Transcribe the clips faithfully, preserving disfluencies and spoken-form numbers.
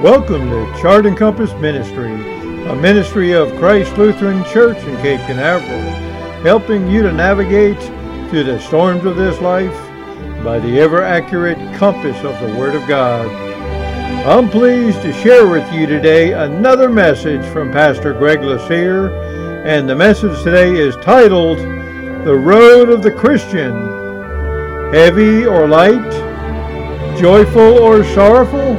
Welcome to Chart and Compass Ministry, a ministry of Christ Lutheran Church in Cape Canaveral, helping you to navigate through the storms of this life by the ever-accurate compass of the Word of God. I'm pleased to share with you today another message from Pastor Greg Lassere, and the message today is titled, The Road of the Christian. Heavy or light? Joyful or sorrowful?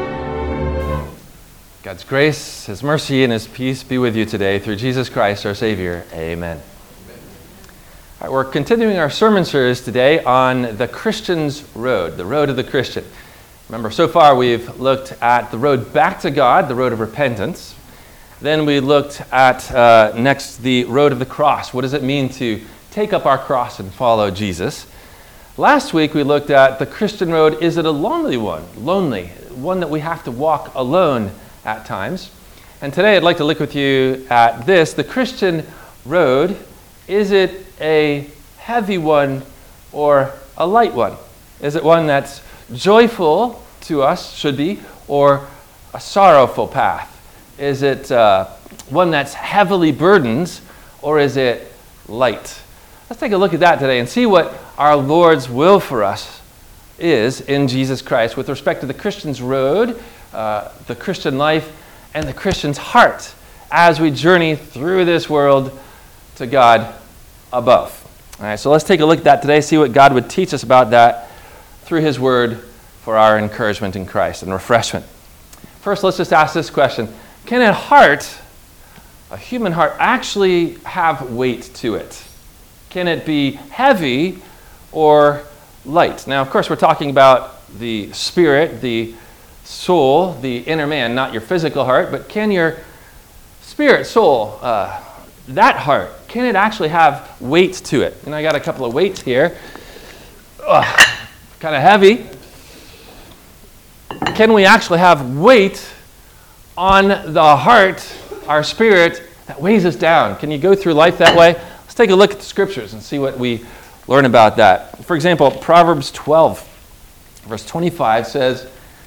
God's grace, His mercy, and His peace be with you today through Jesus Christ our Savior. Amen. All right, we're continuing our sermon series today on the Christian's road, the road of the Christian. Remember, so far we've looked at the road back to God, the road of repentance. Then we looked at uh, next the road of the cross. What does it mean to take up our cross and follow Jesus? Last week we looked at the Christian road. Is it a lonely one? Lonely, one that we have to walk alone at times. And today I'd like to look with you at this, the Christian road. Is it a heavy one or a light one? Is it one that's joyful to us, should be, or a sorrowful path? Is it uh, one that's heavily burdened, or is it light? Let's take a look at that today and see what our Lord's will for us is in Jesus Christ with respect to the Christian's road, uh, the Christian life, and the Christian's heart as we journey through this world to God above. All right, so let's take a look at that today, see what God would teach us about that through His Word for our encouragement in Christ and refreshment. First, let's just ask this question. Can a heart, a human heart, actually have weight to it? Can it be heavy or light? Now, of course, we're talking about the spirit, the soul, the inner man, not your physical heart, but can your spirit, soul, uh, that heart, can it actually have weight to it? And I got a couple of weights here. Kind of heavy. Can we actually have weight on the heart, our spirit, that weighs us down? Can you go through life that way? Let's take a look at the scriptures and see what we learn about that. For example, Proverbs twelve, verse twenty-five says,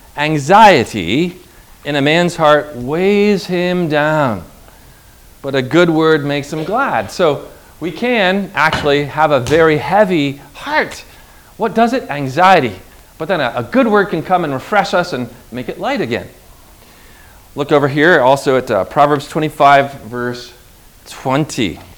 anxiety in a man's heart weighs him down, but a good word makes him glad. So we can actually have a very heavy heart. What does it? Anxiety. But then a, a good word can come and refresh us and make it light again. Look over here also at uh, Proverbs twenty-five, verse twenty. It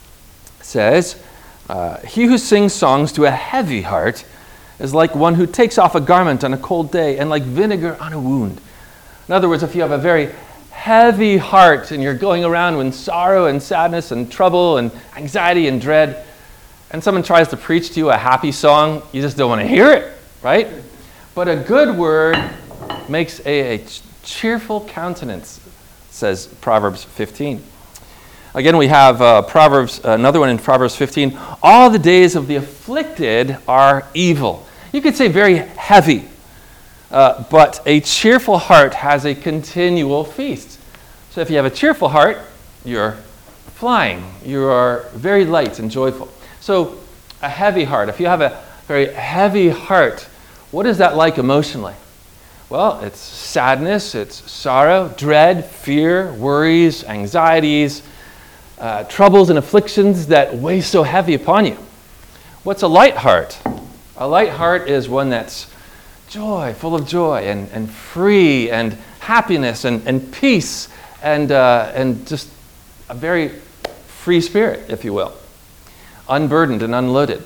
says, uh, he who sings songs to a heavy heart is like one who takes off a garment on a cold day and like vinegar on a wound. In other words, if you have a very heavy heart and you're going around with sorrow and sadness and trouble and anxiety and dread, and someone tries to preach to you a happy song, you just don't want to hear it, right? But a good word makes a, a cheerful countenance, says Proverbs fifteen. Again, we have uh, Proverbs, another one in Proverbs fifteen. All the days of the afflicted are evil. You could say very heavy, uh, but a cheerful heart has a continual feast. So if you have a cheerful heart, you're flying. You are very light and joyful. So a heavy heart, if you have a very heavy heart, what is that like emotionally? Well, it's sadness, it's sorrow, dread, fear, worries, anxieties, Uh, troubles and afflictions that weigh so heavy upon you. What's a light heart? A light heart is one that's joy, full of joy and, and free and happiness and, and peace and, uh, and just a very free spirit, if you will. Unburdened and unloaded.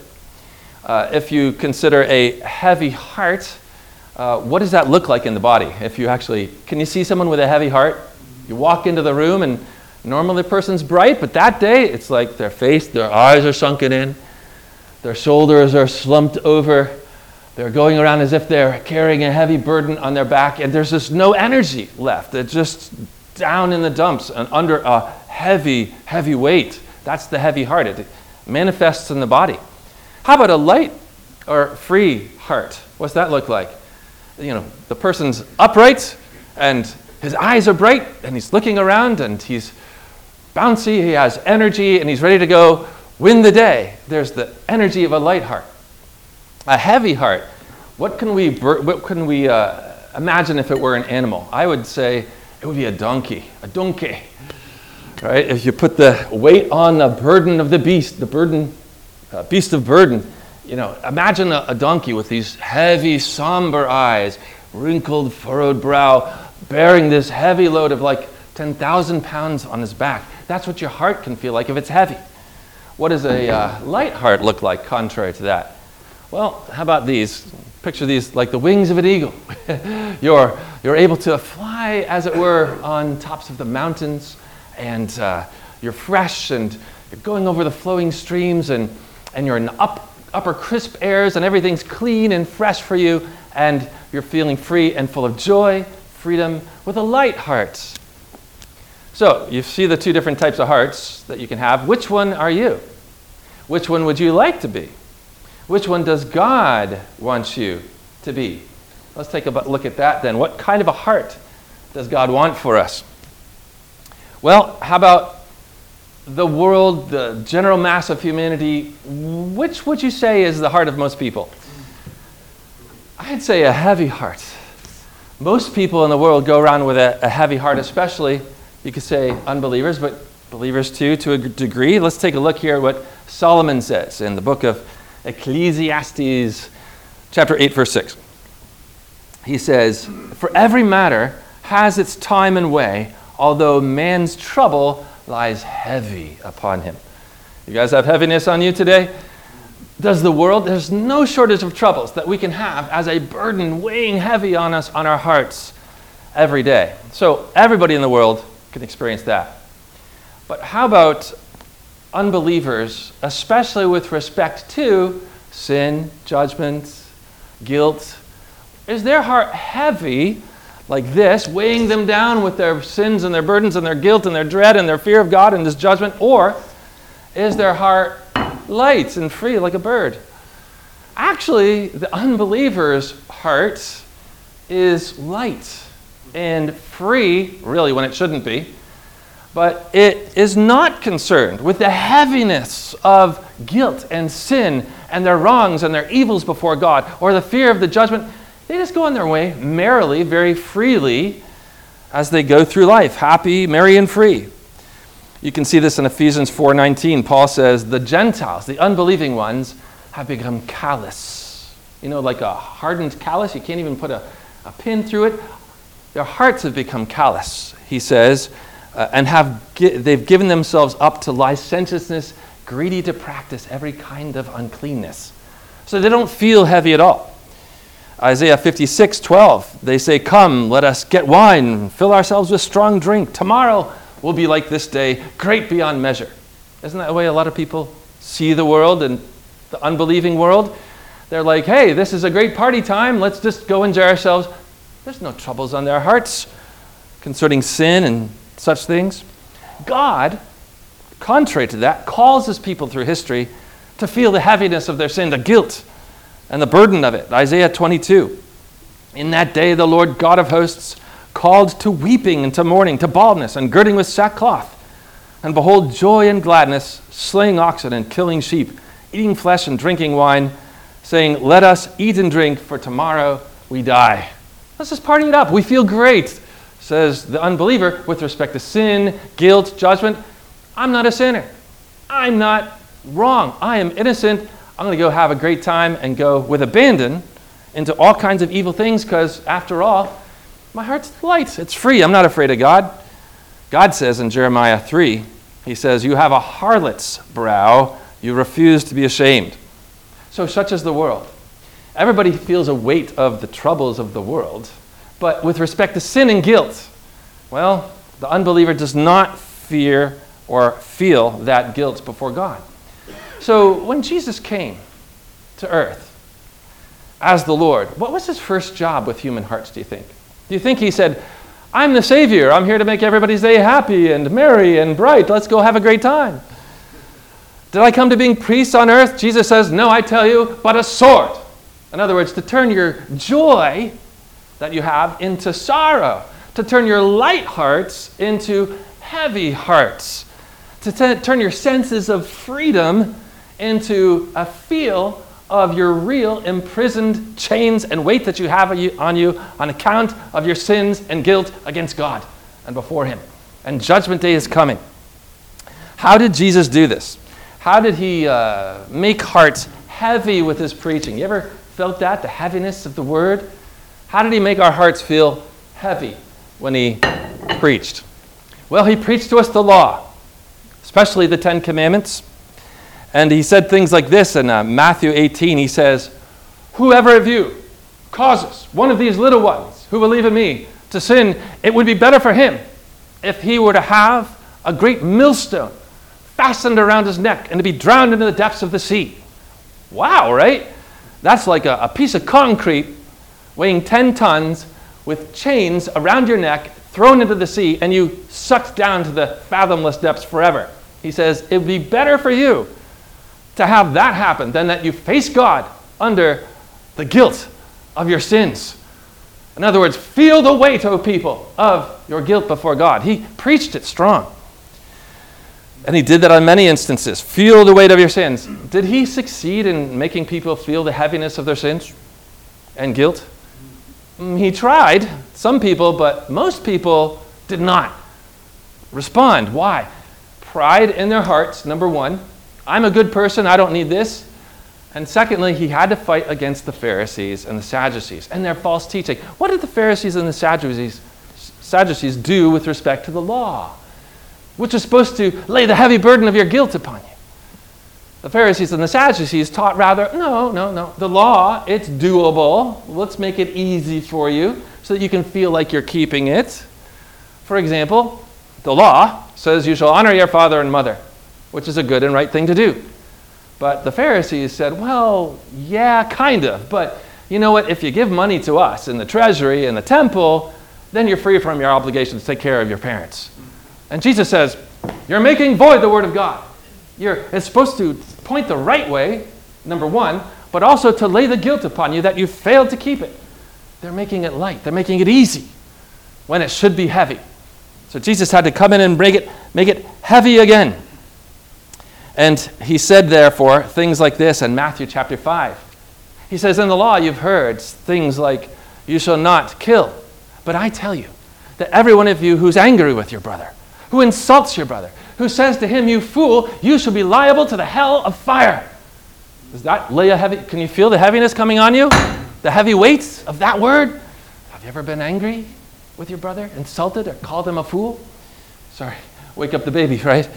Uh, if you consider a heavy heart, uh, what does that look like in the body? If you actually, can you see someone with a heavy heart? You walk into the room and normally the person's bright, but that day it's like their face, their eyes are sunken in, their shoulders are slumped over, they're going around as if they're carrying a heavy burden on their back, and there's just no energy left. They're just down in the dumps and under a heavy, heavy weight. That's the heavy heart. It manifests in the body. How about a light or free heart? What's that look like? You know, the person's upright and his eyes are bright and he's looking around and he's bouncy, he has energy, and he's ready to go win the day. There's the energy of a light heart. A heavy heart, what can we what can we uh, imagine if it were an animal. I would say it would be a donkey, a donkey, right? If you put the weight on the burden of the beast, the burden, uh, beast of burden, you know, imagine a, a donkey with these heavy, somber eyes, wrinkled, furrowed brow, bearing this heavy load of like ten thousand pounds on his back. That's what your heart can feel like if it's heavy. What does a uh, light heart look like contrary to that? Well, how about these? Picture these like the wings of an eagle. you're, you're able to fly, as it were, on tops of the mountains, and uh, you're fresh, and you're going over the flowing streams, and, and you're in the up, upper crisp airs, and everything's clean and fresh for you, and you're feeling free and full of joy, freedom, with a light heart. So, you see the two different types of hearts that you can have. Which one are you? Which one would you like to be? Which one does God want you to be? Let's take a look at that then. What kind of a heart does God want for us? Well, how about the world, the general mass of humanity? Which would you say is the heart of most people? I'd say a heavy heart. Most people in the world go around with a, a heavy heart, especially, you could say, unbelievers, but believers too, to a degree. Let's take a look here at what Solomon says in the book of Ecclesiastes, chapter eight, verse six. He says, "For every matter has its time and way, although man's trouble lies heavy upon him." You guys have heaviness on you today? Does the world? There's no shortage of troubles that we can have as a burden weighing heavy on us, on our hearts, every day. So everybody in the world can experience that. But how about unbelievers, especially with respect to sin, judgment, guilt? Is their heart heavy like this, weighing them down with their sins and their burdens and their guilt and their dread and their fear of God and His judgment? Or is their heart light and free like a bird? Actually, the unbeliever's heart is light and free, really when it shouldn't be, but it is not concerned with the heaviness of guilt and sin and their wrongs and their evils before God, or the fear of the judgment. They just go on their way merrily, very freely, as they go through life, happy, merry, and free. You can see this in Ephesians four nineteen. Paul says, "The Gentiles, the unbelieving ones, have become callous." You know, like a hardened callus, you can't even put a, a pin through it. Their hearts have become callous, he says, uh, and have gi- they've given themselves up to licentiousness, greedy to practice every kind of uncleanness. So they don't feel heavy at all. Isaiah fifty-six twelve, they say, "Come, let us get wine, fill ourselves with strong drink. Tomorrow will be like this day, great beyond measure." Isn't that the way a lot of people see the world and the unbelieving world? They're like, hey, this is a great party time. Let's just go enjoy ourselves. There's no troubles on their hearts concerning sin and such things. God, contrary to that, calls His people through history to feel the heaviness of their sin, the guilt and the burden of it. Isaiah twenty-two, "In that day the Lord God of hosts called to weeping and to mourning, to baldness and girding with sackcloth. And behold, joy and gladness, slaying oxen and killing sheep, eating flesh and drinking wine, saying, let us eat and drink, for tomorrow we die." Let's just party it up. We feel great, says the unbeliever, with respect to sin, guilt, judgment. I'm not a sinner. I'm not wrong. I am innocent. I'm going to go have a great time and go with abandon into all kinds of evil things because, after all, my heart's light. It's free. I'm not afraid of God. God says in Jeremiah three, He says, "You have a harlot's brow. You refuse to be ashamed." So such is the world. Everybody feels a weight of the troubles of the world. But with respect to sin and guilt, well, the unbeliever does not fear or feel that guilt before God. So when Jesus came to earth as the Lord, what was His first job with human hearts, do you think? Do you think He said, "I'm the Savior. I'm here to make everybody's day happy and merry and bright. Let's go have a great time"? Did I come to being priest on earth? Jesus says, "No, I tell you, but a sword." In other words, to turn your joy that you have into sorrow, to turn your light hearts into heavy hearts, to t- turn your senses of freedom into a feel of your real imprisoned chains and weight that you have on you on account of your sins and guilt against God and before him. And judgment day is coming. How did Jesus do this? How did he uh, make hearts heavy with his preaching? You ever felt that, the heaviness of the word? How did he make our hearts feel heavy when he preached? Well, he preached to us the law, especially the Ten Commandments. And he said things like this in uh, Matthew eighteen. He says, whoever of you causes one of these little ones who believe in me to sin, it would be better for him if he were to have a great millstone fastened around his neck and to be drowned into the depths of the sea. Wow, right? That's like a, a piece of concrete weighing ten tons with chains around your neck, thrown into the sea, and you sucked down to the fathomless depths forever. He says, it would be better for you to have that happen than that you face God under the guilt of your sins. In other words, feel the weight, O people, of your guilt before God. He preached it strong. And he did that on many instances. Feel the weight of your sins. Did he succeed in making people feel the heaviness of their sins and guilt? He tried, some people, but most people did not respond. Why? Pride in their hearts, number one. I'm a good person, I don't need this. And secondly, he had to fight against the Pharisees and the Sadducees and their false teaching. What did the Pharisees and the Sadducees, Sadducees do with respect to the law, which is supposed to lay the heavy burden of your guilt upon you? The Pharisees and the Sadducees taught rather, no, no, no. The law, it's doable. Let's make it easy for you so that you can feel like you're keeping it. For example, the law says you shall honor your father and mother, which is a good and right thing to do. But the Pharisees said, well, yeah, kind of. But you know what? If you give money to us in the treasury and the temple, then you're free from your obligation to take care of your parents. And Jesus says, you're making void the word of God. You're, it's supposed to point the right way, number one, but also to lay the guilt upon you that you failed to keep it. They're making it light. They're making it easy when it should be heavy. So Jesus had to come in and make it, make it heavy again. And he said, therefore, things like this in Matthew chapter five. He says, in the law you've heard things like, you shall not kill. But I tell you that every one of you who's angry with your brother, who insults your brother, who says to him, you fool, you shall be liable to the hell of fire. Does that lay a heavy, can you feel the heaviness coming on you? The heavy weight of that word? Have you ever been angry with your brother, insulted or called him a fool? Sorry, wake up the baby, right?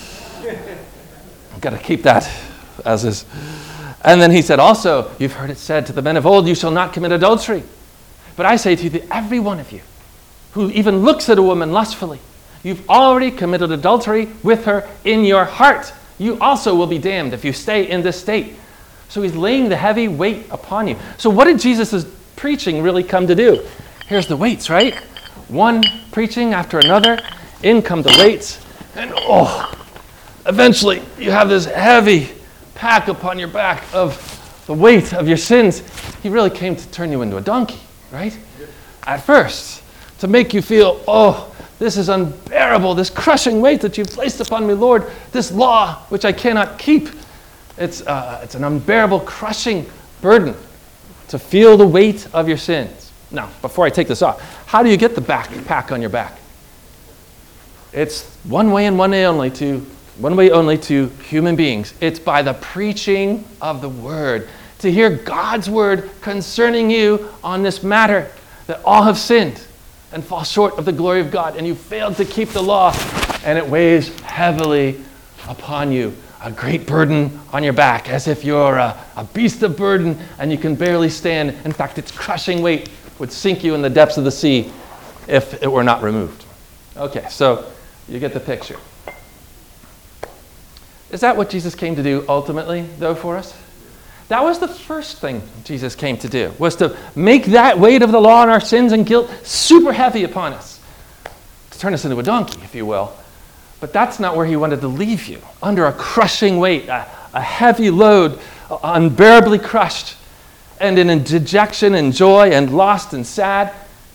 Got to keep that as is. And then he said also, you've heard it said to the men of old, you shall not commit adultery. But I say to you that every one of you who even looks at a woman lustfully, you've already committed adultery with her in your heart. You also will be damned if you stay in this state. So he's laying the heavy weight upon you. So what did Jesus' preaching really come to do? Here's the weights, right? One preaching after another. In come the weights. And oh, eventually you have this heavy pack upon your back of the weight of your sins. He really came to turn you into a donkey, right? At first, to make you feel, oh, this is unbearable, this crushing weight that you've placed upon me, Lord, this law which I cannot keep. It's, uh, it's an unbearable, crushing burden to feel the weight of your sins. Now, before I take this off, how do you get the backpack on your back? It's one way and one way only to one way only to human beings. It's by the preaching of the word. To hear God's word concerning you on this matter, that all have sinned and fall short of the glory of God, and you failed to keep the law, and it weighs heavily upon you, a great burden on your back, as if you're a, a beast of burden and you can barely stand. In fact, its crushing weight would sink you in the depths of the sea if it were not removed. Okay, so you get the picture. Is that what Jesus came to do ultimately, though, for us? That was the first thing Jesus came to do, was to make that weight of the law and our sins and guilt super heavy upon us, to turn us into a donkey, if you will. But that's not where he wanted to leave you, under a crushing weight, a, a heavy load, unbearably crushed, and in a dejection and joy and lost and sad.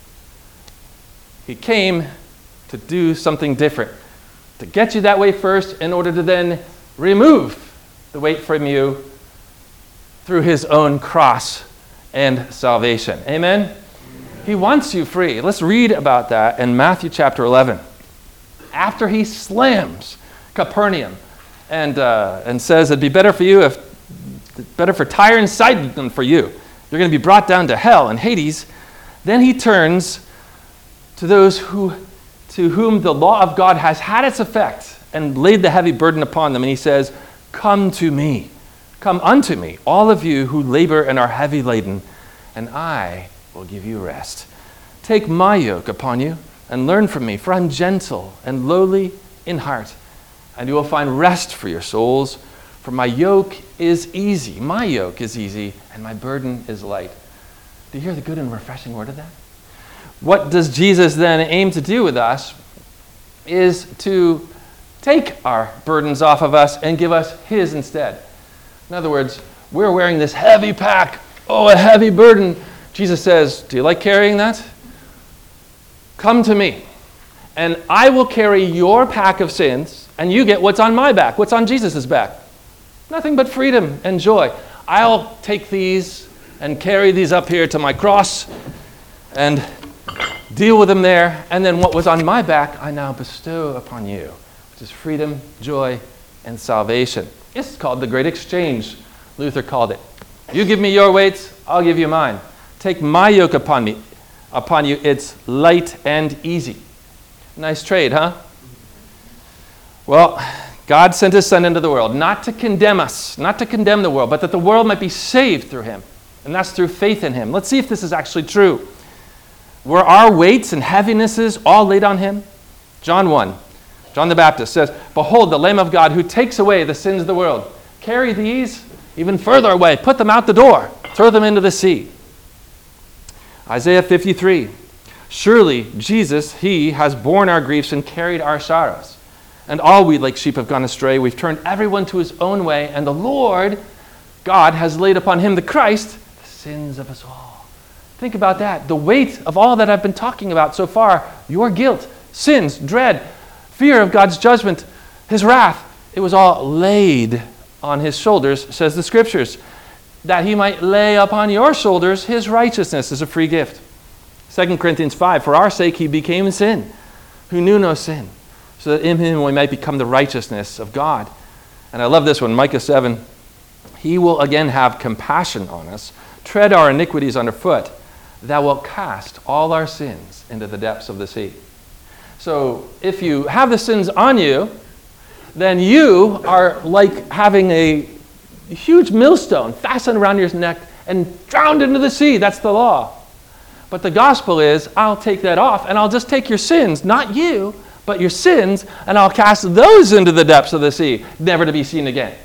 He came to do something different, to get you that way first in order to then remove the weight from you through his own cross and salvation. Amen? Amen? He wants you free. Let's read about that in Matthew chapter eleven. After he slams Capernaum and, uh, and says it'd be better for you if better for Tyre and Sidon than for you. You're going to be brought down to hell and Hades. Then he turns to those who, to whom the law of God has had its effect and laid the heavy burden upon them. And he says, come to me, come unto me, all of you who labor and are heavy laden, and I will give you rest. Take my yoke upon you and learn from me, for I'm gentle and lowly in heart, and you will find rest for your souls. For my yoke is easy, my yoke is easy, and my burden is light. Do you hear the good and refreshing word of that? What does Jesus then aim to do with us is to take our burdens off of us and give us his instead. In other words, we're wearing this heavy pack, oh, a heavy burden. Jesus says, do you like carrying that? Come to me, and I will carry your pack of sins, and you get what's on my back, what's on Jesus' back. Nothing but freedom and joy. I'll take these and carry these up here to my cross and deal with them there, and then what was on my back, I now bestow upon you, which is freedom, joy, and salvation. It's called the Great Exchange, Luther called it. You give me your weights, I'll give you mine. Take my yoke upon me, upon you, it's light and easy. Nice trade, huh? Well, God sent his Son into the world, not to condemn us, not to condemn the world, but that the world might be saved through him. And that's through faith in him. Let's see if this is actually true. Were our weights and heavinesses all laid on him? John one, John the Baptist says, behold, the Lamb of God who takes away the sins of the world. Carry these even further away. Put them out the door. Throw them into the sea. Isaiah fifty-three, surely Jesus, he has borne our griefs and carried our sorrows. And all we like sheep have gone astray. We've turned everyone to his own way. And the Lord, God, has laid upon him, the Christ, the sins of us all. Think about that. The weight of all that I've been talking about so far, your guilt, sins, dread, fear of God's judgment, his wrath, it was all laid on his shoulders, says the scriptures, that he might lay upon your shoulders his righteousness as a free gift. Second Corinthians five, for our sake he became sin, who knew no sin, so that in him we might become the righteousness of God. And I love this one, Micah seven, he will again have compassion on us, tread our iniquities underfoot, thou wilt cast all our sins into the depths of the sea. So if you have the sins on you, then you are like having a huge millstone fastened around your neck and drowned into the sea. That's the law. But the gospel is, I'll take that off and I'll just take your sins, not you, but your sins, and I'll cast those into the depths of the sea, never to be seen again.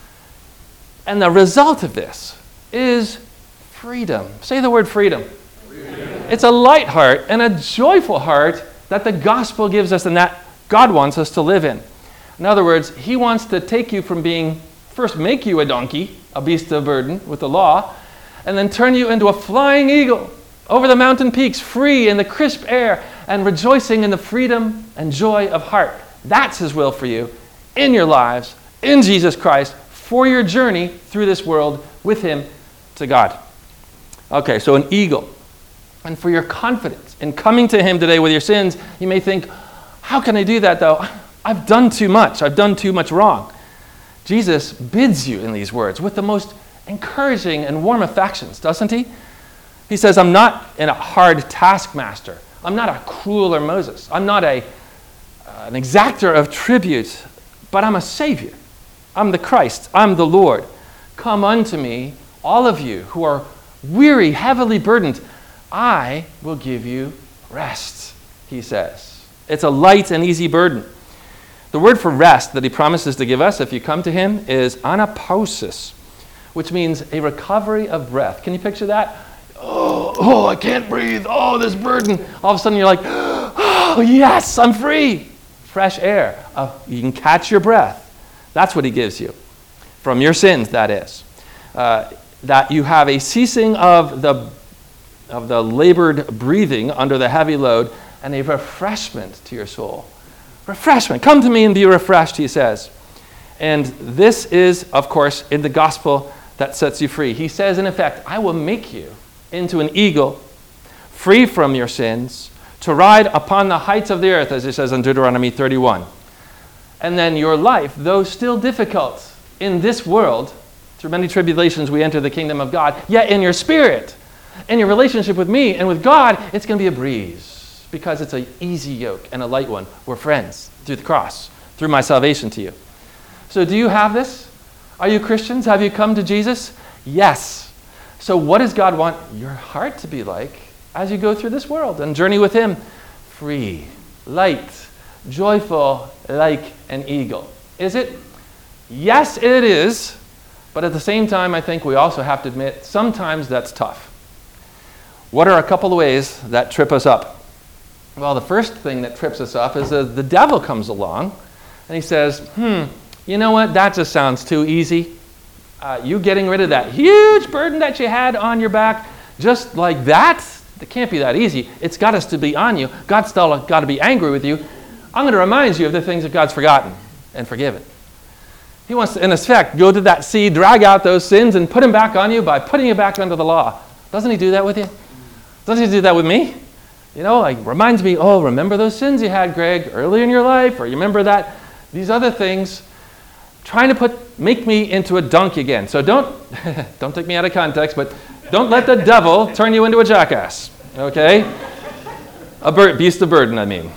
And the result of this is freedom. Say the word freedom. Freedom. It's a light heart and a joyful heart that the gospel gives us and that God wants us to live in. In other words, he wants to take you from being, first make you a donkey, a beast of burden with the law, and then turn you into a flying eagle over the mountain peaks, free in the crisp air and rejoicing in the freedom and joy of heart. That's his will for you in your lives, in Jesus Christ, for your journey through this world with him to God. Okay, so an eagle. And for your confidence in coming to him today with your sins, you may think, how can I do that though? I've done too much. I've done too much wrong. Jesus bids you in these words with the most encouraging and warm affections, doesn't he? He says, I'm not in a hard taskmaster. I'm not a crueler Moses. I'm not a, uh, an exactor of tribute, but I'm a savior. I'm the Christ. I'm the Lord. Come unto me, all of you who are weary, heavily burdened. I will give you rest, he says. It's a light and easy burden. The word for rest that he promises to give us if you come to him is anapausis, which means a recovery of breath. Can you picture that? Oh, oh, I can't breathe. Oh, this burden. All of a sudden you're like, oh, yes, I'm free. Fresh air. Uh, you can catch your breath. That's what he gives you. From your sins, that is. Uh, that you have a ceasing of the, of the labored breathing under the heavy load and a refreshment to your soul. Refreshment. Come to me and be refreshed, he says. And this is, of course, in the gospel that sets you free. He says, in effect, I will make you into an eagle, free from your sins, to ride upon the heights of the earth, as it says in Deuteronomy thirty-one. And then your life, though still difficult in this world, through many tribulations we enter the kingdom of God, yet in your spirit, in your relationship with me and with God, it's going to be a breeze, because it's an easy yoke and a light one. We're friends through the cross, through my salvation to you. So do you have this? Are you Christians? Have you come to Jesus? Yes. So what does God want your heart to be like as you go through this world and journey with him? Free, light, joyful, like an eagle. Is it? Yes, it is. But at the same time, I think we also have to admit sometimes that's tough. What are a couple of ways that trip us up? Well, the first thing that trips us up is that the devil comes along and he says, hmm, you know what? That just sounds too easy. Uh, you getting rid of that huge burden that you had on your back just like that? It can't be that easy. It's got us to be on you. God's still got to be angry with you. I'm going to remind you of the things that God's forgotten and forgiven. He wants to, in effect, go to that sea, drag out those sins, and put them back on you by putting you back under the law. Doesn't he do that with you? Doesn't he do that with me? You know, like reminds me, oh, remember those sins you had, Greg, early in your life, or you remember that, these other things, trying to put, make me into a donkey again. So don't, don't take me out of context, but don't let the devil turn you into a jackass, okay? A bird, beast of burden, I mean.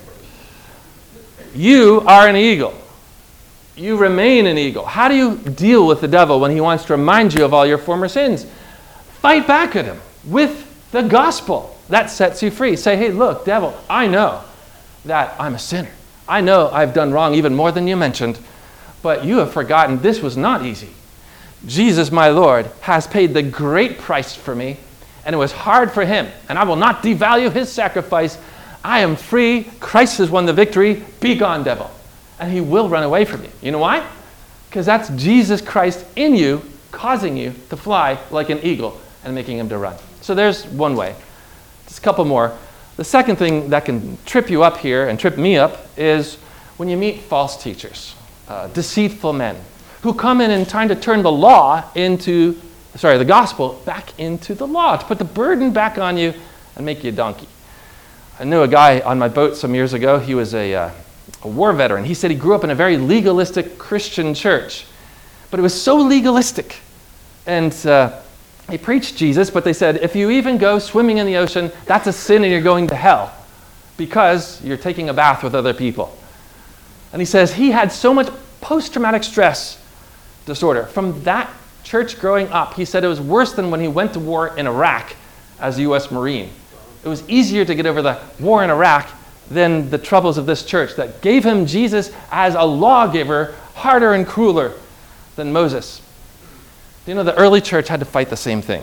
You are an eagle. You remain an eagle. How do you deal with the devil when he wants to remind you of all your former sins? Fight back at him with the gospel. That sets you free. Say, hey, look, devil, I know that I'm a sinner. I know I've done wrong even more than you mentioned, but you have forgotten this was not easy. Jesus, my Lord, has paid the great price for me, and it was hard for him, and I will not devalue his sacrifice. I am free. Christ has won the victory. Be gone, devil. And he will run away from you. You know why? Because that's Jesus Christ in you, causing you to fly like an eagle and making him to run. So there's one way. Just a couple more. The second thing that can trip you up here and trip me up is when you meet false teachers, uh, deceitful men, who come in and trying to turn the law into, sorry, the gospel back into the law, to put the burden back on you and make you a donkey. I knew a guy on my boat some years ago. He was a, uh, a war veteran. He said he grew up in a very legalistic Christian church, but it was so legalistic. And uh, he preached Jesus, but they said, if you even go swimming in the ocean, that's a sin and you're going to hell because you're taking a bath with other people. And he says he had so much post-traumatic stress disorder from that church growing up. He said it was worse than when he went to war in Iraq as a U S Marine. It was easier to get over the war in Iraq than the troubles of this church that gave him Jesus as a lawgiver, harder and crueler than Moses. You know, the early church had to fight the same thing.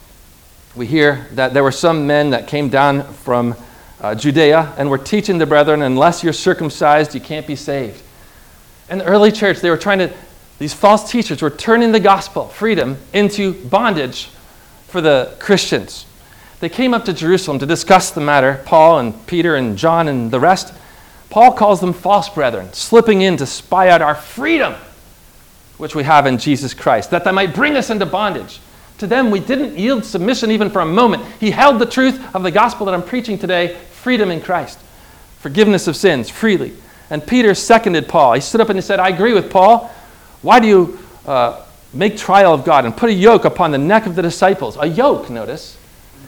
We hear that there were some men that came down from uh, Judea and were teaching the brethren, unless you're circumcised, you can't be saved. In the early church, they were trying to, these false teachers were turning the gospel, freedom, into bondage for the Christians. They came up to Jerusalem to discuss the matter, Paul and Peter and John and the rest. Paul calls them false brethren, slipping in to spy out our freedom, which we have in Jesus Christ, that they might bring us into bondage. To them, we didn't yield submission even for a moment. He held the truth of the gospel that I'm preaching today, freedom in Christ, forgiveness of sins freely. And Peter seconded Paul. He stood up and he said, I agree with Paul. Why do you uh, make trial of God and put a yoke upon the neck of the disciples? A yoke, notice,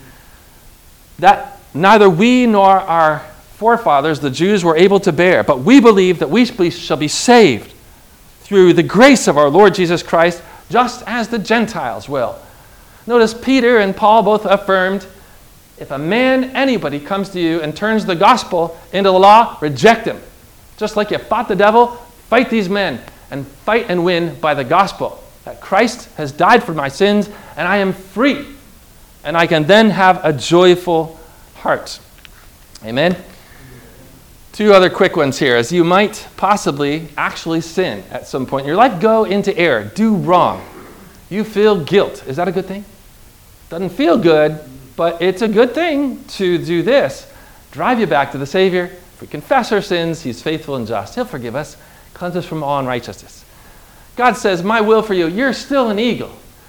that neither we nor our forefathers, the Jews, were able to bear. But we believe that we shall be saved through the grace of our Lord Jesus Christ, just as the Gentiles will. Notice Peter and Paul both affirmed, if a man, anybody, comes to you and turns the gospel into the law, reject him. Just like you fought the devil, fight these men and fight and win by the gospel. That Christ has died for my sins and I am free. And I can then have a joyful heart. Amen? Two other quick ones here. As you might possibly actually sin at some point in your life, go into error, do wrong. You feel guilt. Is that a good thing? Doesn't feel good, but it's a good thing to do this. Drive you back to the Savior. If we confess our sins, He's faithful and just. He'll forgive us, cleanse us from all unrighteousness. God says, my will for you, you're still an eagle.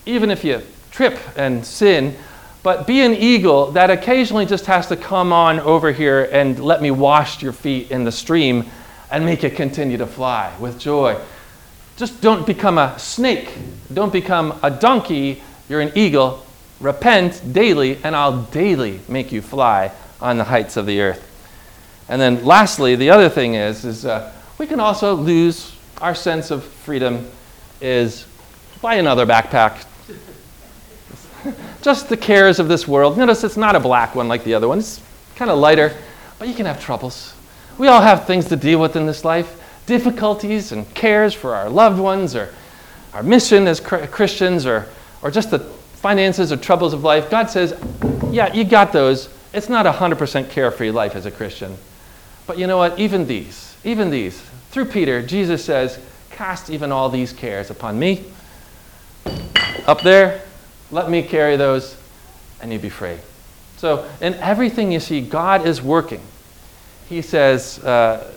even if you trip and sin, but be an eagle that occasionally just has to come on over here and let me wash your feet in the stream and make you continue to fly with joy. Just don't become a snake. Don't become a donkey. You're an eagle. Repent daily, and I'll daily make you fly on the heights of the earth. And then lastly, the other thing is, is uh, we can also lose our sense of freedom is buy another backpack. Just the cares of this world. Notice it's not a black one like the other one. It's kind of lighter, but you can have troubles. We all have things to deal with in this life. Difficulties and cares for our loved ones, or our mission as Christians, or, or just the finances or troubles of life. God says, yeah, you got those. It's not a one hundred percent carefree life as a Christian. But you know what? Even these, even these, through Peter, Jesus says, cast even all these cares upon me. Up there, let me carry those, and you be free. So in everything you see, God is working. He says, uh,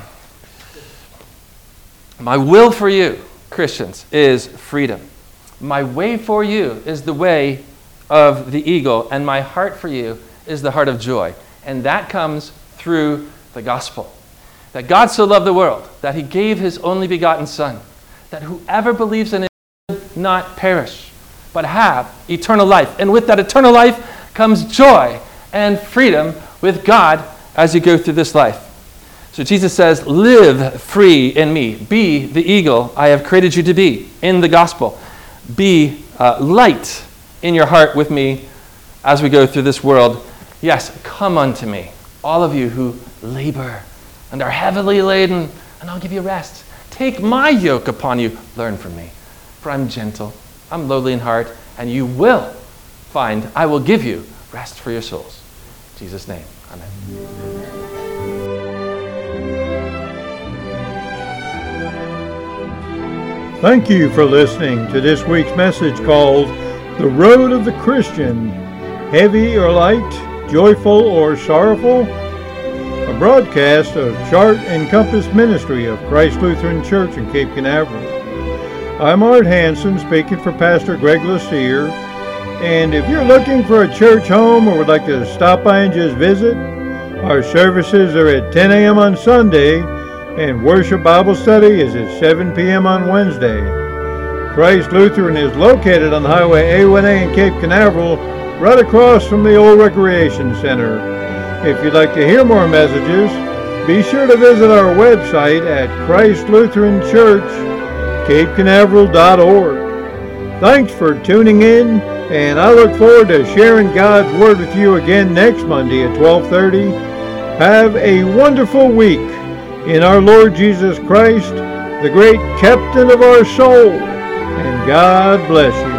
my will for you, Christians, is freedom. My way for you is the way of the eagle, and my heart for you is the heart of joy. And that comes through the gospel. That God so loved the world, that he gave his only begotten Son, that whoever believes in him should not perish, but have eternal life. And with that eternal life comes joy and freedom with God as you go through this life. So Jesus says, live free in me. Be the eagle I have created you to be in the gospel. Be uh, light in your heart with me as we go through this world. Yes, come unto me, all of you who labor and are heavily laden, and I'll give you rest. Take my yoke upon you. Learn from me, for I'm gentle, I'm lowly in heart, and you will find, I will give you rest for your souls. In Jesus' name, amen. Thank you for listening to this week's message called The Road of the Christian, Heavy or Light, Joyful or Sorrowful? A broadcast of Chart and Compass Ministry of Christ Lutheran Church in Cape Canaveral. I'm Art Hanson, speaking for Pastor Greg Lassier, and if you're looking for a church home or would like to stop by and just visit, our services are at ten a.m. on Sunday, and worship Bible study is at seven p.m. on Wednesday. Christ Lutheran is located on Highway A one A in Cape Canaveral, right across from the old Recreation Center. If you'd like to hear more messages, be sure to visit our website at Christ Lutheran Church, Cape Canaveral dot org. Thanks for tuning in, and I look forward to sharing God's Word with you again next Monday at twelve thirty. Have a wonderful week in our Lord Jesus Christ, the great captain of our soul, and God bless you.